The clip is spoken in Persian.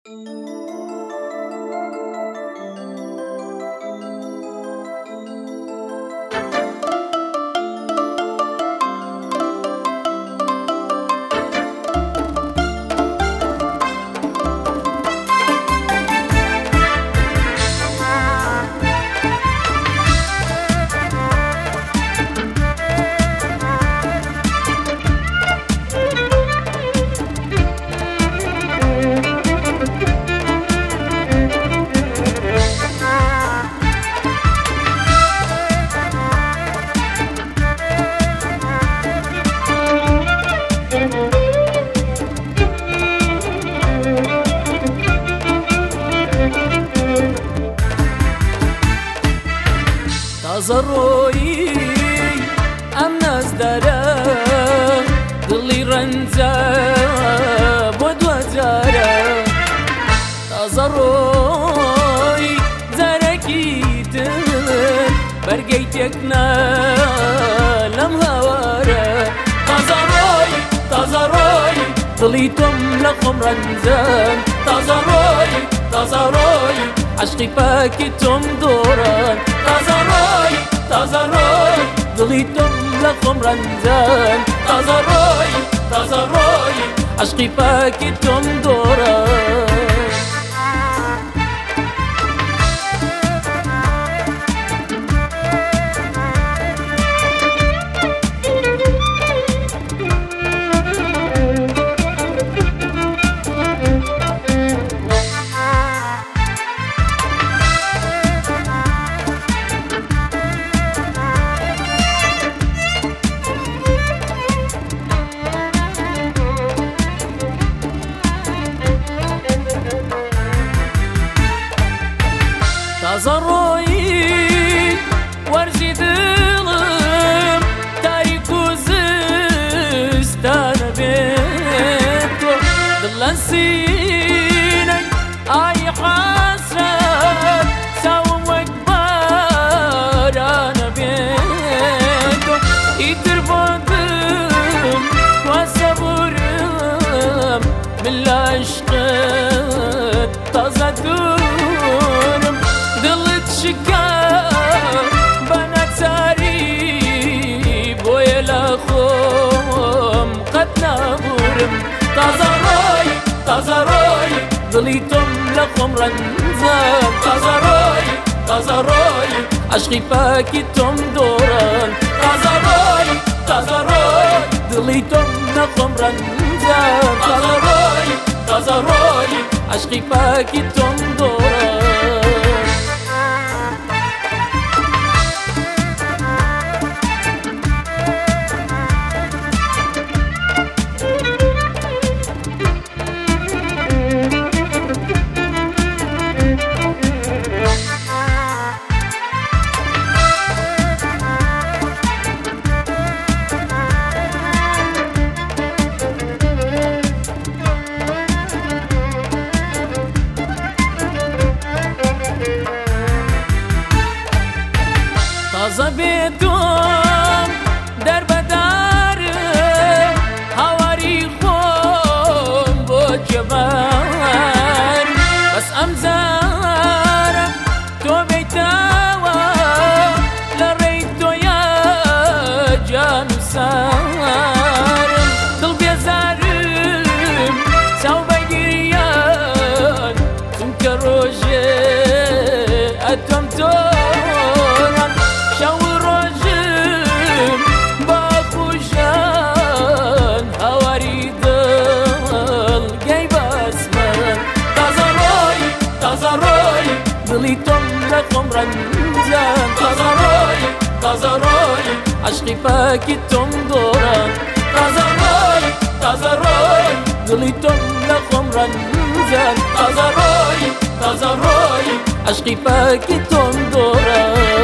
تازەڕۆیی ئەم نازدارە دڵی ڕەنجە بۆ دوجارە تازەڕۆی جارێکی تر بەرگەی تێکنە لەم هاوارە تازەڕۆی تازەڕۆی دڵی تۆم لە خۆم ڕەنجە تازەڕۆی عشقی پاکی تۆم دۆڕان تازەڕۆی دڵی تۆم لە خۆم ڕەنجان تازەڕۆی عشقی پاکی تۆم دۆڕان تازەڕۆیی وەرزی دڵم تاریک و زستانە بێت تۆ دڵ لە سینەی ئای حەسرەت چاوم وەک بارانە بێت تۆ ئیتر بۆ دڵم وا سەبورم من لە عشقت تازە دوورم دڵت شکار بە نەچاری بۆیە لە خۆم قەت نابورم تازەڕۆی دڵی تۆم لە خۆم ڕەنجان تازەڕۆی عشقی پاکی تۆم دۆڕان تازەڕۆی دڵی تۆم لە خۆم ڕەنجان تازەڕۆی عشقی پاکی تۆم دۆڕان تازە بێتۆم دەربەدارم هاواری خۆم بۆ جێبەر بەس ئەم جارە تۆ بێیتەوە لە ڕێی تۆیە جان و سارم دڵ بێزارم چاو بەگریان چونکە ڕۆژێ ئەتۆم تۆ دڵی تۆم لە خۆم ڕەنجان تازەڕۆی عشقی پاکی تۆم دۆڕان تازەڕۆی دڵی تۆم لە خۆم ڕەنجان تازەڕۆی عشقی پاکی تۆم دۆڕان